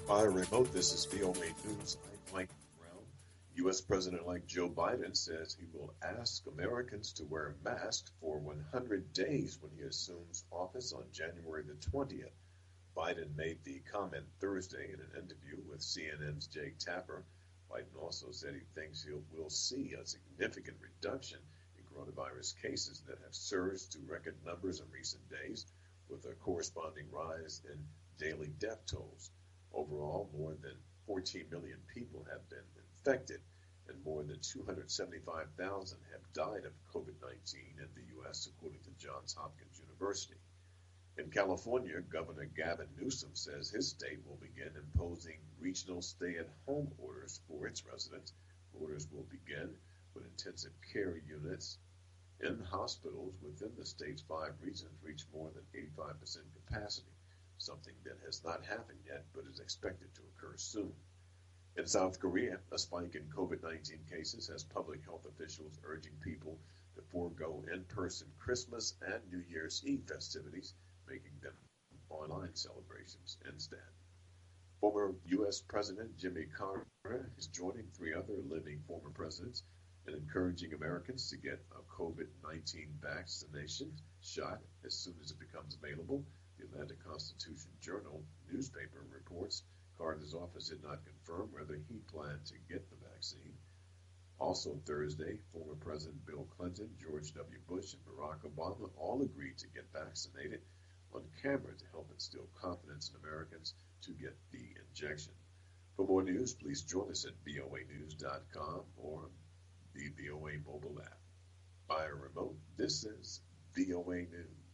Via remote, this is VOA News. I'm Mike Brown. U.S. President-elect Joe Biden says he will ask Americans to wear masks for 100 days when he assumes office on January the 20th. Biden made the comment Thursday in an interview with CNN's Jake Tapper. Biden also said he thinks we'll see a significant reduction in coronavirus cases that have surged to record numbers in recent days, with a corresponding rise in daily death tolls. Overall, more than 14 million people have been infected and more than 275,000 have died of COVID-19 in the U.S., according to Johns Hopkins University. In California, Governor Gavin Newsom says his state will begin imposing regional stay-at-home orders for its residents. Orders will begin when intensive care units in hospitals within the state's 5 regions reach more than 85% capacity, something that has not happened yet but is expected to occur soon. In South Korea, a spike in COVID-19 cases has public health officials urging people to forego in-person Christmas and New Year's Eve festivities, making them online celebrations instead. Former U.S. President Jimmy Carter is joining 3 other living former presidents in encouraging Americans to get a COVID-19 vaccination shot as soon as it becomes available. The Atlanta Constitution-Journal newspaper reports Carter's office did not confirm whether he planned to get the vaccine. Also Thursday, former President Bill Clinton, George W. Bush, and Barack Obama all agreed to get vaccinated on camera to help instill confidence in Americans to get the injection. For more news, please join us at voanews.com or the VOA mobile app. Via remote, this is VOA News.